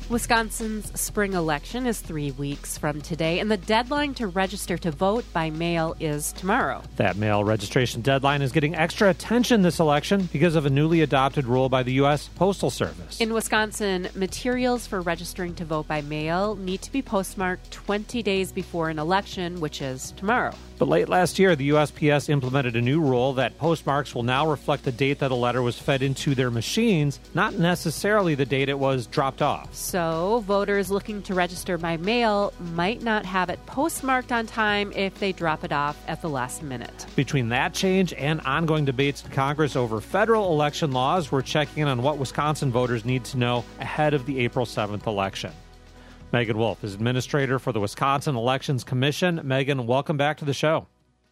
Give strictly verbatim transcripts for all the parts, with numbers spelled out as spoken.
Wisconsin's spring election is three weeks from today, and the deadline to register to vote by mail is tomorrow. That mail registration deadline is getting extra attention this election because of a newly adopted rule by the U S Postal Service. In Wisconsin, materials for registering to vote by mail need to be postmarked twenty days before an election, which is tomorrow. But late last year, the U S P S implemented a new rule that postmarks will now reflect the date that a letter was fed into their machines, not necessarily the date it was dropped off. So, voters looking to register by mail might not have it postmarked on time if they drop it off at the last minute. Between that change and ongoing debates in Congress over federal election laws, we're checking in on what Wisconsin voters need to know ahead of the April seventh election. Megan Wolf is administrator for the Wisconsin Elections Commission. Megan, welcome back to the show.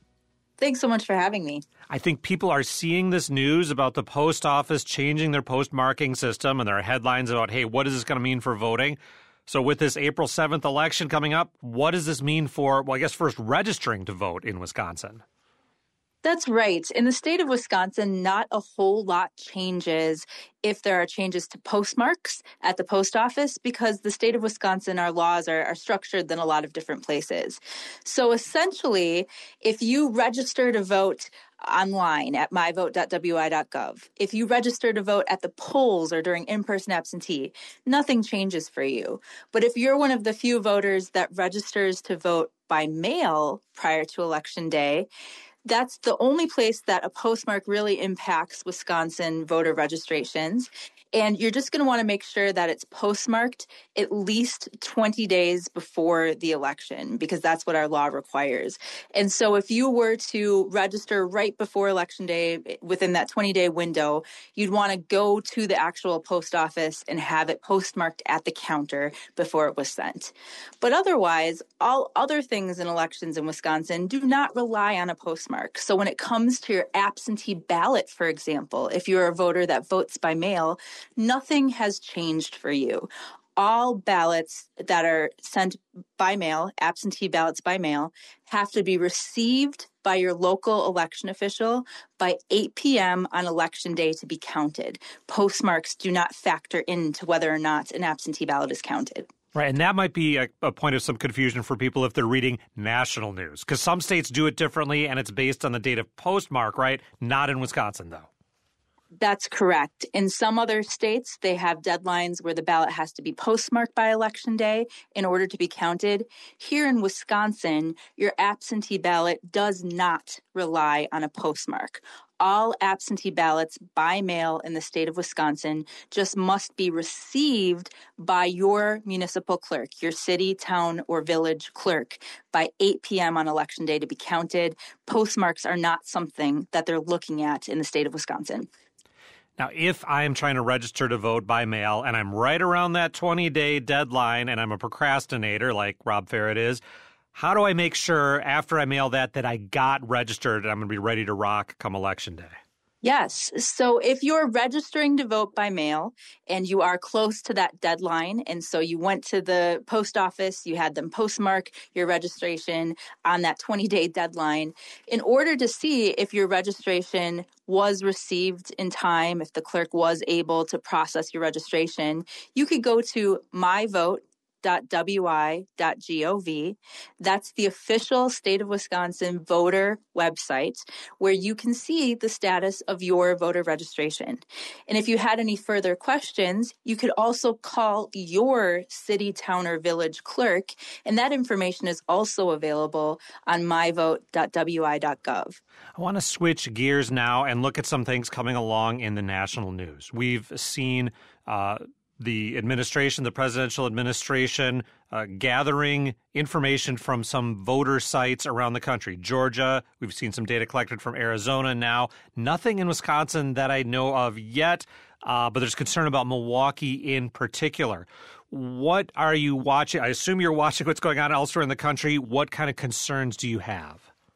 Thanks so much for having me. I think people are seeing this news about the post office changing their postmarking system, and there are headlines about, hey, what is this going to mean for voting? So with this April seventh election coming up, what does this mean for, well, I guess first registering to vote in Wisconsin? That's right. In the state of Wisconsin, not a whole lot changes if there are changes to postmarks at the post office, because the state of Wisconsin, our laws are, are structured in a lot of different places. So essentially, if you register to vote online at my vote dot w i dot gov, if you register to vote at the polls or during in-person absentee, nothing changes for you. But if you're one of the few voters that registers to vote by mail prior to Election Day, that's the only place that a postmark really impacts Wisconsin voter registrations. And you're just going to want to make sure that it's postmarked at least twenty days before the election, because that's what our law requires. And so if you were to register right before Election Day within that twenty-day window, you'd want to go to the actual post office and have it postmarked at the counter before it was sent. But otherwise, all other things in elections in Wisconsin do not rely on a postmark. So when it comes to your absentee ballot, for example, if you're a voter that votes by mail, nothing has changed for you. All ballots that are sent by mail, absentee ballots by mail, have to be received by your local election official by eight p.m. on Election Day to be counted. Postmarks do not factor into whether or not an absentee ballot is counted. Right, and that might be a, a point of some confusion for people if they're reading national news, because some states do it differently, and it's based on the date of postmark, right? Not in Wisconsin, though. That's correct. In some other states, they have deadlines where the ballot has to be postmarked by Election Day in order to be counted. Here in Wisconsin, your absentee ballot does not rely on a postmark. All absentee ballots by mail in the state of Wisconsin just must be received by your municipal clerk, your city, town, or village clerk, by eight p.m. on Election Day to be counted. Postmarks are not something that they're looking at in the state of Wisconsin. Now, if I am trying to register to vote by mail and I'm right around that twenty-day deadline and I'm a procrastinator like Rob Farrett is, how do I make sure after I mail that that I got registered and I'm going to be ready to rock come Election Day? Yes. So if you're registering to vote by mail and you are close to that deadline, and so you went to the post office, you had them postmark your registration on that twenty-day deadline, in order to see if your registration was received in time, if the clerk was able to process your registration, you could go to my vote dot w i dot gov. That's the official state of Wisconsin voter website where you can see the status of your voter registration. And if you had any further questions, you could also call your city, town, or village clerk, and that information is also available on my vote dot w i dot gov. I want to switch gears now and look at some things coming along in the national news. We've seen uh, the administration, the presidential administration, uh, gathering information from some voter sites around the country. Georgia, we've seen some data collected from Arizona now. Nothing in Wisconsin that I know of yet, uh, but there's concern about Milwaukee in particular. What are you watching? I assume you're watching what's going on elsewhere in the country. What kind of concerns do you have?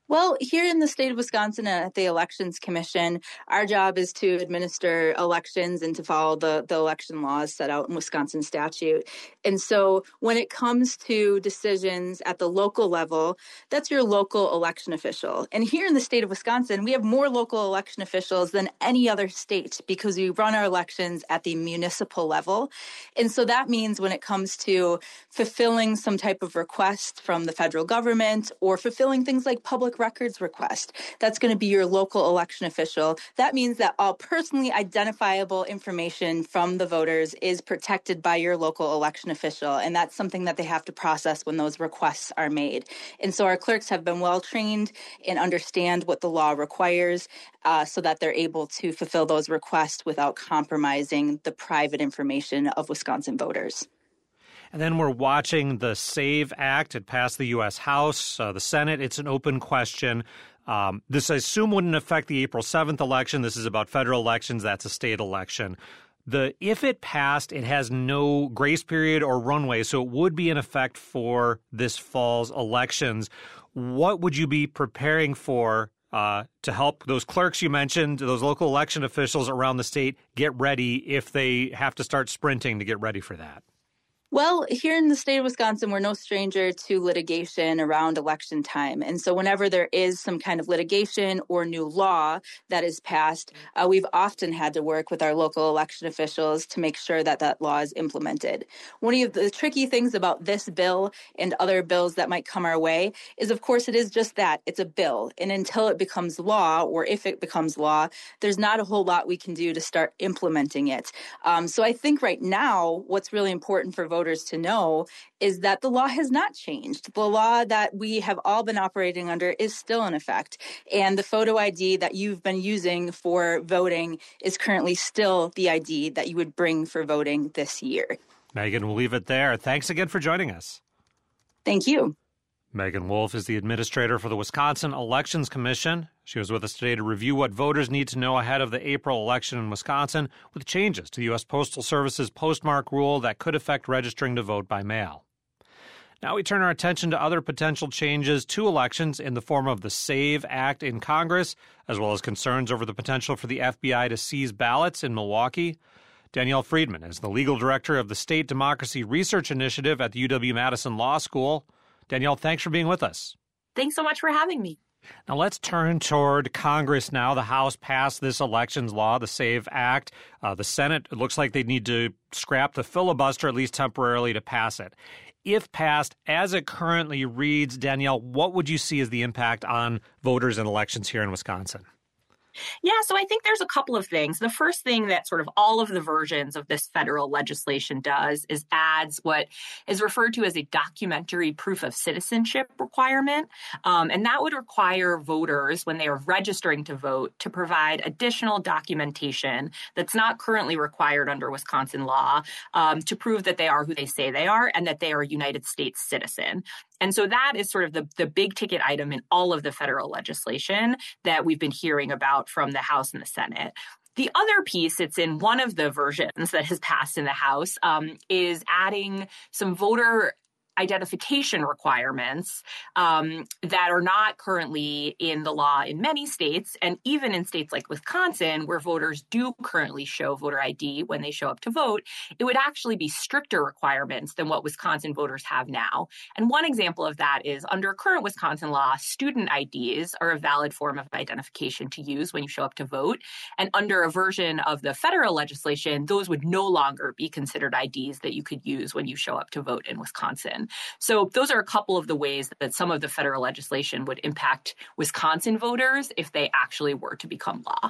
Well, here in the state of Wisconsin at the Elections Commission, our job is to administer elections and to follow the, the election laws set out in Wisconsin statute. And so when it comes to decisions at the local level, that's your local election official. And here in the state of Wisconsin, we have more local election officials than any other state because we run our elections at the municipal level. And so that means when it comes to fulfilling some type of request from the federal government or fulfilling things like public records request, that's going to be your local election official. That means that all personally identifiable information from the voters is protected by your local election official, and that's something that they have to process when those requests are made. And so our clerks have been well trained and understand what the law requires uh, so that they're able to fulfill those requests without compromising the private information of Wisconsin voters. And then we're watching the SAVE Act. It passed the U S House, uh, the Senate. It's an open question. Um, this, I assume, wouldn't affect the April seventh election. This is about federal elections. That's a state election. The if it passed, it has no grace period or runway, so it would be in effect for this fall's elections. What would you be preparing for uh, to help those clerks you mentioned, those local election officials around the state, get ready if they have to start sprinting to get ready for that? Well, here in the state of Wisconsin, we're no stranger to litigation around election time. And so whenever there is some kind of litigation or new law that is passed, uh, we've often had to work with our local election officials to make sure that that law is implemented. One of the tricky things about this bill and other bills that might come our way is, of course, it is just that. It's a bill. And until it becomes law, or if it becomes law, there's not a whole lot we can do to start implementing it. Um, so I think right now, what's really important for voters to know is that the law has not changed. The law that we have all been operating under is still in effect. And the photo I D that you've been using for voting is currently still the I D that you would bring for voting this year. Megan, we'll leave it there. Thanks again for joining us. Thank you. Megan Wolf is the administrator for the Wisconsin Elections Commission. She was with us today to review what voters need to know ahead of the April election in Wisconsin with changes to the U S Postal Service's postmark rule that could affect registering to vote by mail. Now we turn our attention to other potential changes to elections in the form of the SAVE Act in Congress, as well as concerns over the potential for the F B I to seize ballots in Milwaukee. Danielle Friedman is the legal director of the State Democracy Research Initiative at the U W-Madison Law School. Danielle, thanks for being with us. Thanks so much for having me. Now let's turn toward Congress now. The House passed this elections law, the SAVE Act. Uh, the Senate, it looks like they need to scrap the filibuster, at least temporarily, to pass it. If passed, as it currently reads, Danielle, what would you see as the impact on voters and elections here in Wisconsin? Yeah, so I think there's a couple of things. The first thing that sort of all of the versions of this federal legislation does is adds what is referred to as a documentary proof of citizenship requirement. Um, and that would require voters, when they are registering to vote, to provide additional documentation that's not currently required under Wisconsin law um, to prove that they are who they say they are and that they are a United States citizen. And so that is sort of the, the big ticket item in all of the federal legislation that we've been hearing about from the House and the Senate. The other piece, it's in one of the versions that has passed in the House, um, is adding some voter identification requirements um, that are not currently in the law in many states, and even in states like Wisconsin, where voters do currently show voter I D when they show up to vote, it would actually be stricter requirements than what Wisconsin voters have now. And one example of that is under current Wisconsin law, student I Ds are a valid form of identification to use when you show up to vote. And under a version of the federal legislation, those would no longer be considered I Ds that you could use when you show up to vote in Wisconsin. So those are a couple of the ways that some of the federal legislation would impact Wisconsin voters if they actually were to become law.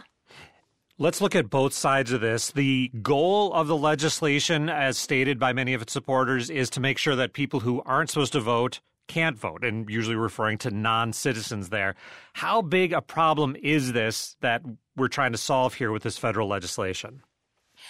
Let's look at both sides of this. The goal of the legislation, as stated by many of its supporters, is to make sure that people who aren't supposed to vote can't vote, and usually referring to non-citizens there. How big a problem is this that we're trying to solve here with this federal legislation?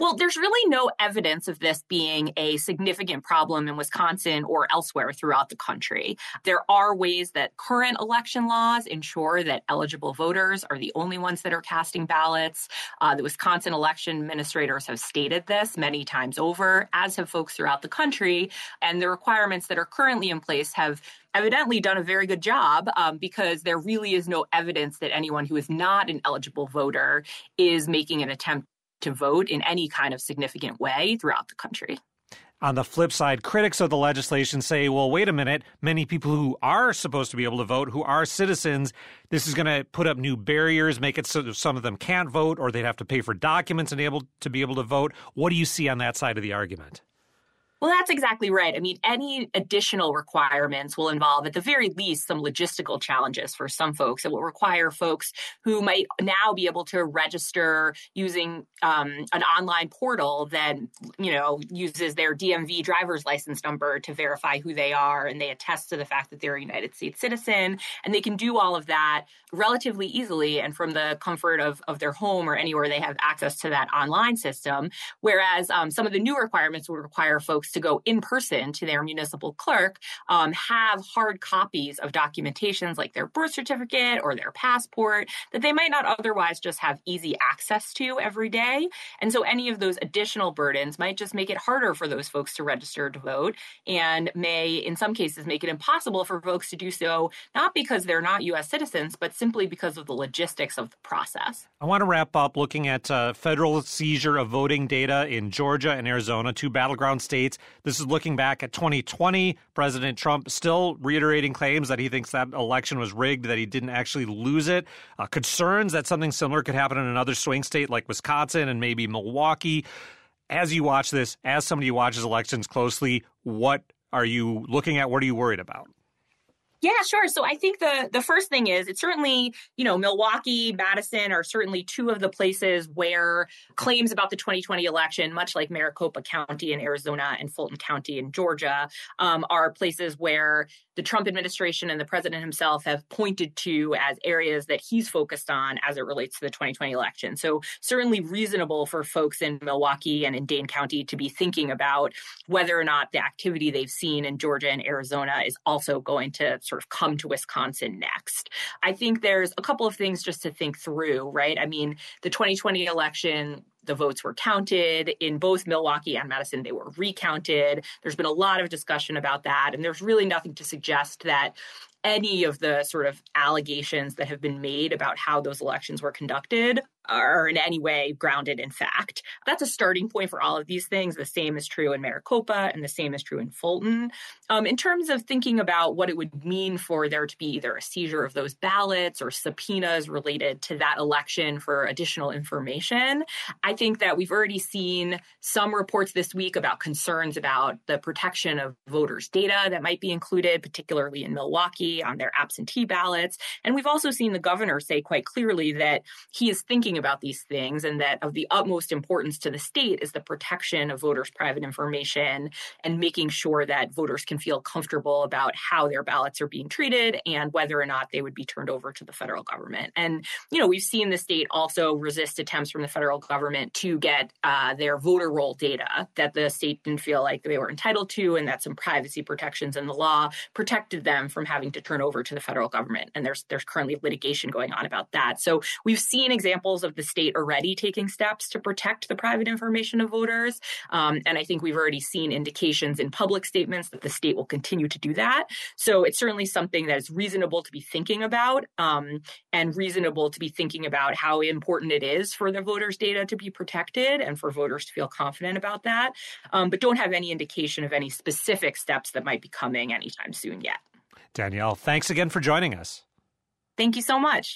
Well, there's really no evidence of this being a significant problem in Wisconsin or elsewhere throughout the country. There are ways that current election laws ensure that eligible voters are the only ones that are casting ballots. Uh, the Wisconsin election administrators have stated this many times over, as have folks throughout the country. And the requirements that are currently in place have evidently done a very good job um, because there really is no evidence that anyone who is not an eligible voter is making an attempt to vote in any kind of significant way throughout the country. On the flip side, critics of the legislation say, well, wait a minute, many people who are supposed to be able to vote, who are citizens, this is going to put up new barriers, make it so that some of them can't vote, or they'd have to pay for documents and able to be able to vote. What do you see on that side of the argument? Well, that's exactly right. I mean, any additional requirements will involve, at the very least, some logistical challenges for some folks. It will require folks who might now be able to register using um, an online portal that, you know, uses their D M V driver's license number to verify who they are, and they attest to the fact that they're a United States citizen. And they can do all of that relatively easily and from the comfort of, of their home or anywhere they have access to that online system. Whereas um, some of the new requirements would require folks to go in person to their municipal clerk, um, have hard copies of documentations like their birth certificate or their passport that they might not otherwise just have easy access to every day. And so any of those additional burdens might just make it harder for those folks to register to vote and may, in some cases, make it impossible for folks to do so, not because they're not U S citizens, but simply because of the logistics of the process. I want to wrap up looking at uh, federal seizure of voting data in Georgia and Arizona, two battleground states. This is looking back at twenty twenty. President Trump still reiterating claims that he thinks that election was rigged, that he didn't actually lose it. Uh, concerns that something similar could happen in another swing state like Wisconsin and maybe Milwaukee. As you watch this, as somebody who watches elections closely, what are you looking at? What are you worried about? Yeah, sure. So I think the the first thing is it's certainly, you know, Milwaukee, Madison are certainly two of the places where claims about the twenty twenty election, much like Maricopa County in Arizona and Fulton County in Georgia, um, are places where the Trump administration and the president himself have pointed to as areas that he's focused on as it relates to the twenty twenty election. So certainly reasonable for folks in Milwaukee and in Dane County to be thinking about whether or not the activity they've seen in Georgia and Arizona is also going to sort of come to Wisconsin next. I think there's a couple of things just to think through, right? I mean, the twenty twenty election, the votes were counted in both Milwaukee and Madison. They were recounted. There's been a lot of discussion about that. And there's really nothing to suggest that any of the sort of allegations that have been made about how those elections were conducted are in any way grounded in fact. That's a starting point for all of these things. The same is true in Maricopa and the same is true in Fulton. Um, in terms of thinking about what it would mean for there to be either a seizure of those ballots or subpoenas related to that election for additional information, I think that we've already seen some reports this week about concerns about the protection of voters' data that might be included, particularly in Milwaukee, on their absentee ballots. And we've also seen the governor say quite clearly that he is thinking about these things and that of the utmost importance to the state is the protection of voters' private information and making sure that voters can feel comfortable about how their ballots are being treated and whether or not they would be turned over to the federal government. And, you know, we've seen the state also resist attempts from the federal government to get uh, their voter roll data that the state didn't feel like they were entitled to, and that some privacy protections in the law protected them from having to turn over to the federal government. And there's there's currently litigation going on about that. So we've seen examples of the state already taking steps to protect the private information of voters. Um, and I think we've already seen indications in public statements that the state will continue to do that. So it's certainly something that is reasonable to be thinking about um, and reasonable to be thinking about how important it is for the voters' data to be protected and for voters to feel confident about that, um, but don't have any indication of any specific steps that might be coming anytime soon yet. Danielle, thanks again for joining us. Thank you so much.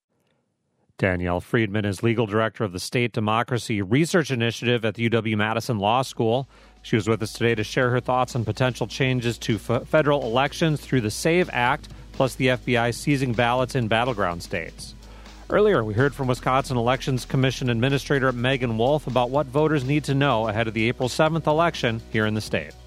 Danielle Friedman is legal director of the State Democracy Research Initiative at the U W-Madison Law School. She was with us today to share her thoughts on potential changes to f- federal elections through the SAVE Act, plus the F B I seizing ballots in battleground states. Earlier, we heard from Wisconsin Elections Commission Administrator Megan Wolf about what voters need to know ahead of the April seventh election here in the state.